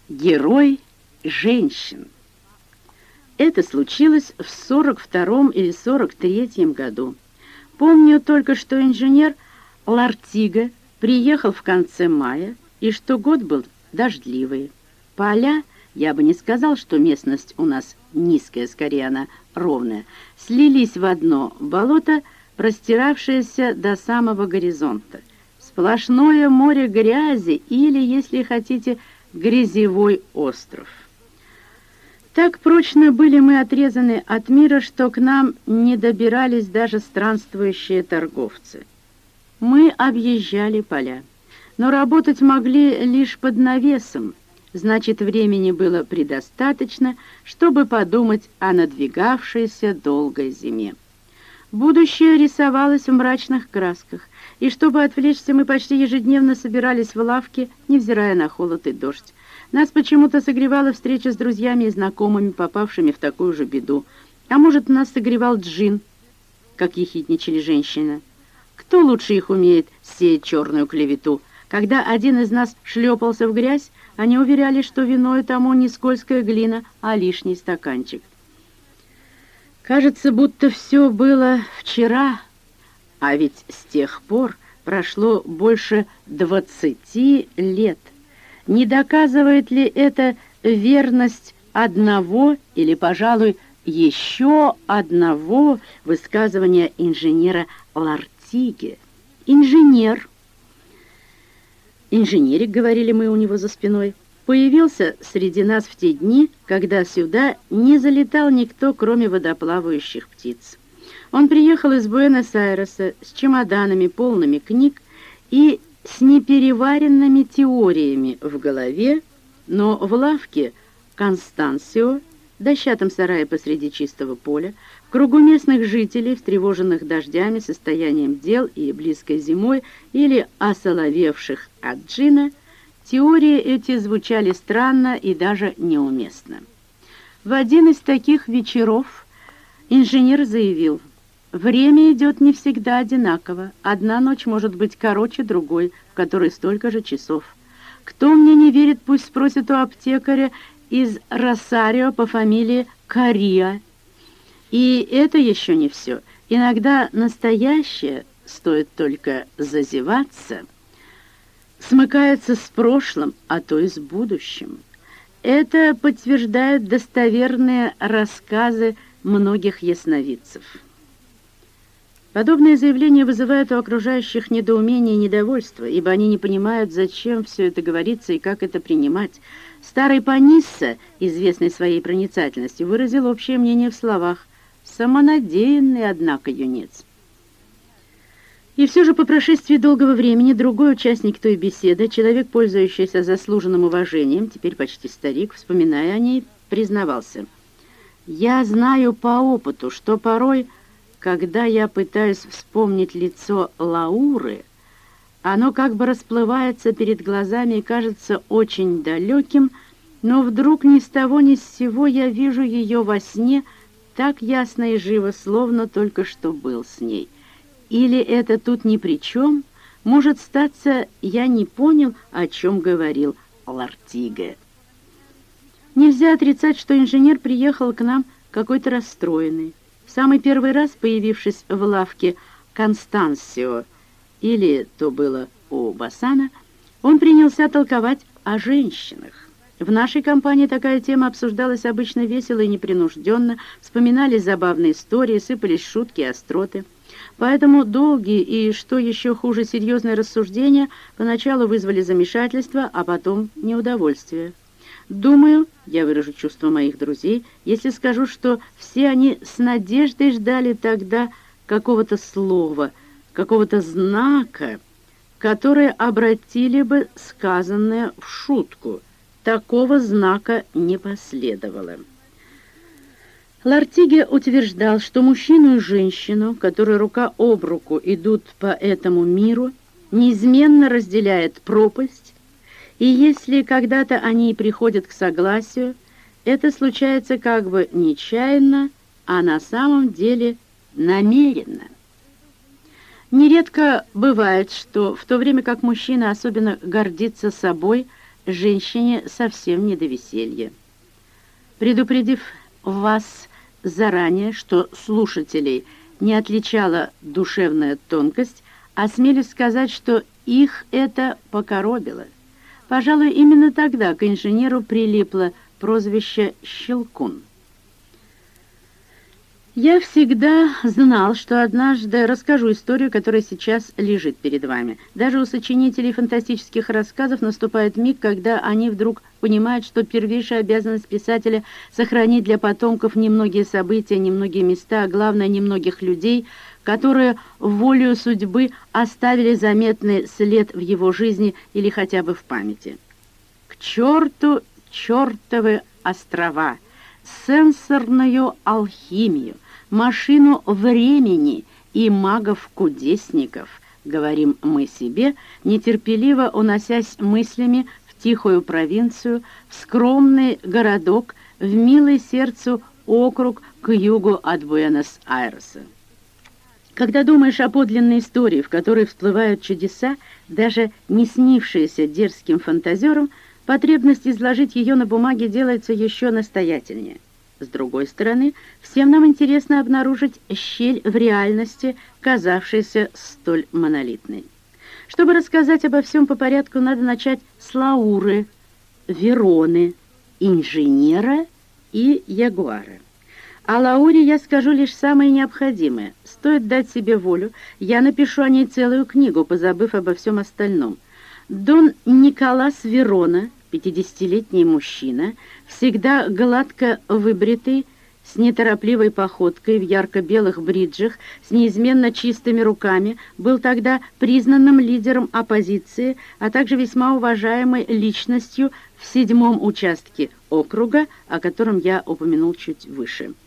Герой женщин. Это случилось в 42-м или 43-м году. Помню только, что инженер Лартига приехал в конце мая, и что год был дождливый. Поля, я бы не сказал, что местность у нас низкая, скорее она ровная, слились в одно болото, простиравшееся до самого горизонта. Сплошное море грязи или, если хотите, грязевой остров. Так прочно были мы отрезаны от мира, что к нам не добирались даже странствующие торговцы. Мы объезжали поля, но работать могли лишь под навесом, значит, времени было предостаточно, чтобы подумать о надвигавшейся долгой зиме. Будущее рисовалось в мрачных красках, и чтобы отвлечься, мы почти ежедневно собирались в лавке, невзирая на холод и дождь. Нас почему-то согревала встреча с друзьями и знакомыми, попавшими в такую же беду. А может, нас согревал джин, как ехидничали женщины. Кто лучше их умеет сеять черную клевету? Когда один из нас шлепался в грязь, они уверяли, что виною тому не скользкая глина, а лишний стаканчик. Кажется, будто все было вчера, а ведь с тех пор прошло больше 20 лет. Не доказывает ли это верность одного или, пожалуй, еще одного высказывания инженера Лартиге? Инженерик, говорили мы у него за спиной, появился среди нас в те дни, когда сюда не залетал никто, кроме водоплавающих птиц. Он приехал из Буэнос-Айреса с чемоданами, полными книг, и с непереваренными теориями в голове, но в лавке Констансио, дощатом сарае посреди чистого поля, в кругу местных жителей, встревоженных дождями, состоянием дел и близкой зимой, или осоловевших от джина, теории эти звучали странно и даже неуместно. В один из таких вечеров инженер заявил: «Время идет не всегда одинаково. Одна ночь может быть короче другой, в которой столько же часов. Кто мне не верит, пусть спросит у аптекаря из Росарио по фамилии Кариа. И это еще не все. Иногда настоящее, стоит только зазеваться, смыкается с прошлым, а то и с будущим. Это подтверждают достоверные рассказы многих ясновидцев». Подобные заявления вызывают у окружающих недоумение и недовольство, ибо они не понимают, зачем все это говорится и как это принимать. Старый Панисса, известный своей проницательностью, выразил общее мнение в словах: «Самонадеянный, однако, юнец». И все же по прошествии долгого времени другой участник той беседы, человек, пользующийся заслуженным уважением, теперь почти старик, вспоминая о ней, признавался: «Я знаю по опыту, что порой, когда я пытаюсь вспомнить лицо Лауры, оно как бы расплывается перед глазами и кажется очень далеким, но вдруг ни с того ни с сего я вижу ее во сне так ясно и живо, словно только что был с ней. Или это тут ни при чем, может статься, я не понял, о чем говорил Лартига». Нельзя отрицать, что инженер приехал к нам какой-то расстроенный. В самый первый раз, появившись в лавке Констансио, или то было у Бассана, он принялся толковать о женщинах. В нашей компании такая тема обсуждалась обычно весело и непринужденно, вспоминались забавные истории, сыпались шутки и остроты. Поэтому долгие и, что еще хуже, серьезные рассуждения поначалу вызвали замешательство, а потом неудовольствие. Думаю, я выражу чувства моих друзей, если скажу, что все они с надеждой ждали тогда какого-то слова, какого-то знака, которые обратили бы сказанное в шутку. Такого знака не последовало. Лартиге утверждал, что мужчину и женщину, которые рука об руку идут по этому миру, неизменно разделяет пропасть, и если когда-то они приходят к согласию, это случается как бы нечаянно, а на самом деле намеренно. Нередко бывает, что в то время как мужчина особенно гордится собой, женщине совсем не до веселья. Предупредив вас заранее, что слушателей не отличала душевная тонкость, осмелюсь сказать, что их это покоробило. Пожалуй, именно тогда к инженеру прилипло прозвище «Щелкун». Я всегда знал, что однажды расскажу историю, которая сейчас лежит перед вами. Даже у сочинителей фантастических рассказов наступает миг, когда они вдруг понимают, что первейшая обязанность писателя — сохранить для потомков немногие события, немногие места, а главное, немногих людей, которые волею судьбы оставили заметный след в его жизни или хотя бы в памяти. К черту чертовы острова, сенсорную алхимию, машину времени и магов-кудесников, говорим мы себе, нетерпеливо уносясь мыслями в тихую провинцию, в скромный городок, в милый сердцу округ к югу от Буэнос-Айреса. Когда думаешь о подлинной истории, в которой всплывают чудеса, даже не снившиеся дерзким фантазерам, потребность изложить ее на бумаге делается еще настоятельнее. С другой стороны, всем нам интересно обнаружить щель в реальности, казавшейся столь монолитной. Чтобы рассказать обо всем по порядку, надо начать с Лауры, Вероны, инженера и ягуара. О Лауре я скажу лишь самое необходимое. Стоит дать себе волю, я напишу о ней целую книгу, позабыв обо всем остальном. Дон Николас Верона, 50-летний мужчина, всегда гладко выбритый, с неторопливой походкой, в ярко-белых бриджах, с неизменно чистыми руками, был тогда признанным лидером оппозиции, а также весьма уважаемой личностью в 7-м участке округа, о котором я упомянул чуть выше.